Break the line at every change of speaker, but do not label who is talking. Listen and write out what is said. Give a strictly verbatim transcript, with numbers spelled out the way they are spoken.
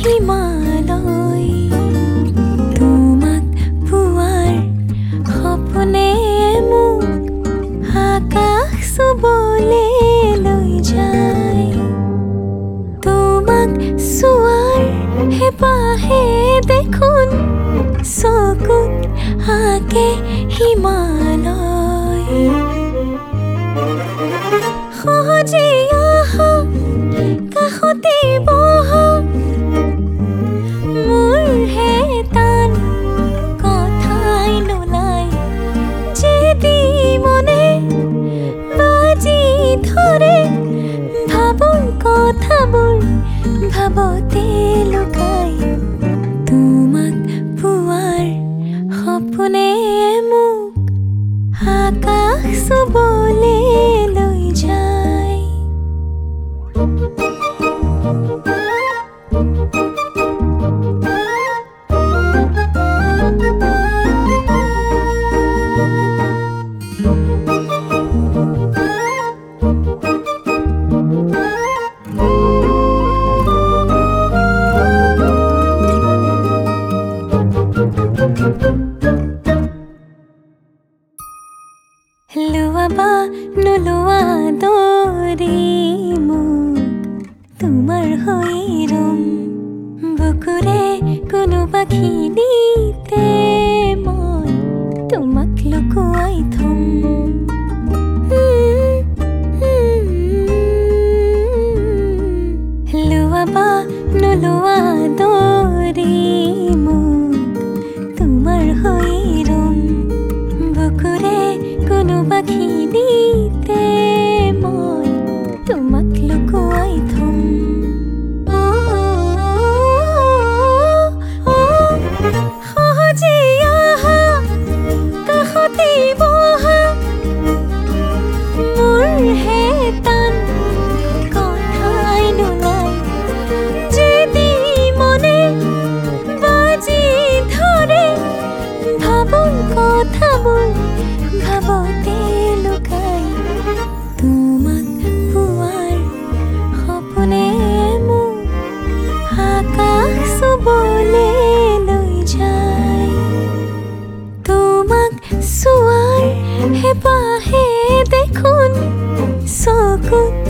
হিমালয় তোমাক পোৱাৰ সপোনে মোক আকাশ চুবলে লৈ যায় তোমাক চোৱাৰ হেঁপাহে দেখোন চকুত আঁকে হিমালয় সহজে আহা কাষতে বহা মোৰ হে টান কথাই নোলাই যেদি মনে বাজি ধৰে ভাবোঁ কথাবোৰ ভাবতে লুকাই তোমাক পোৱাৰ সপোনে মোক আকাশ চুবলে লৈ যায় লোৱা বা নোলোৱা দৰে মোক তোমাৰ হৈ ৰম বুকুৰে কোনোবা খিনিতে মই তোমাক লুকুৱাই থম লোৱা বা নোলোৱা দৰে মোক তোমাৰ হৈ ৰম বুকুৰে কোনোবা খিনিতে মই তোমাক লুকুৱাই থম সহজে আহা কাষতে বহা মোৰ হে টান কথাই নোলাই যেদি মনে বাজি ধৰে ভাবোঁ কথাবোৰ ভাবতে লুকাই তোমাক পোৱাৰ সপোনে মোক আকাশ চুবলে লৈ যায় তোমাক চোৱাৰ হেঁপাহে দেখোন চকুত